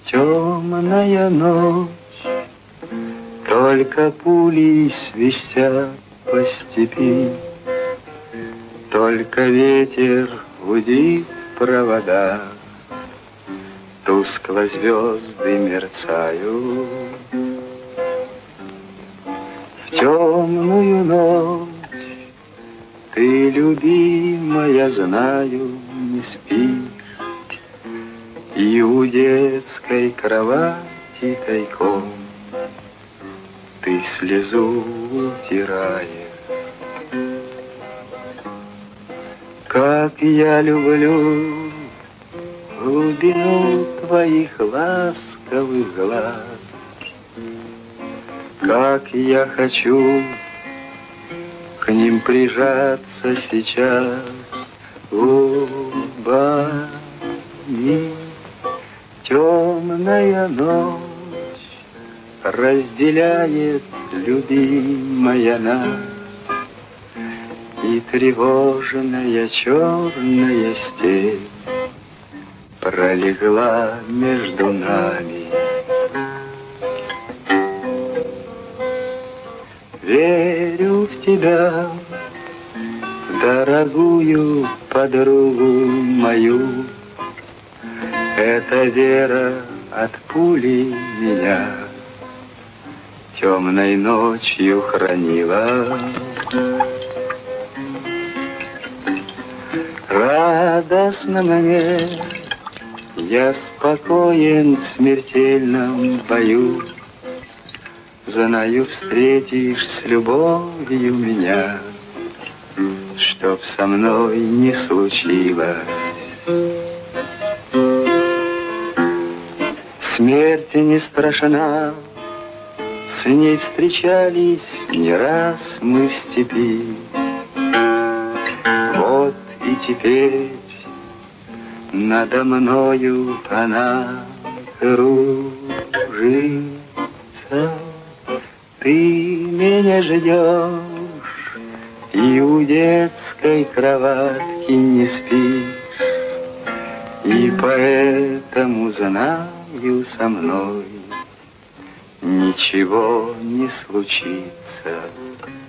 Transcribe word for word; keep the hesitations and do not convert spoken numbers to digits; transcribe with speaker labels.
Speaker 1: Темная ночь, только пули свистят по степи, только ветер гудит провода, тускло звезды мерцают. В темную ночь ты, любимая, знаю, не спишь, и у детской кровати тайком ты слезу утираешь. Как я люблю глубину твоих ласковых глаз, как я хочу к ним прижаться сейчас губами. Темная ночь разделяет, любимая, нас, и тревожная черная степь пролегла между нами. Верю в тебя, дорогую подругу мою. Эта вера от пули меня темной ночью хранила. Радостно мне, я спокоен в смертельном бою. Знаю, встретишь с любовью меня, чтоб со мной не случилось. Смерть не страшна, с ней встречались не раз мы в степи. Вот и теперь надо мною она кружится. Ты меня ждешь и у детской кроватки не спишь, и поэтому знаю, со мной ничего не случится.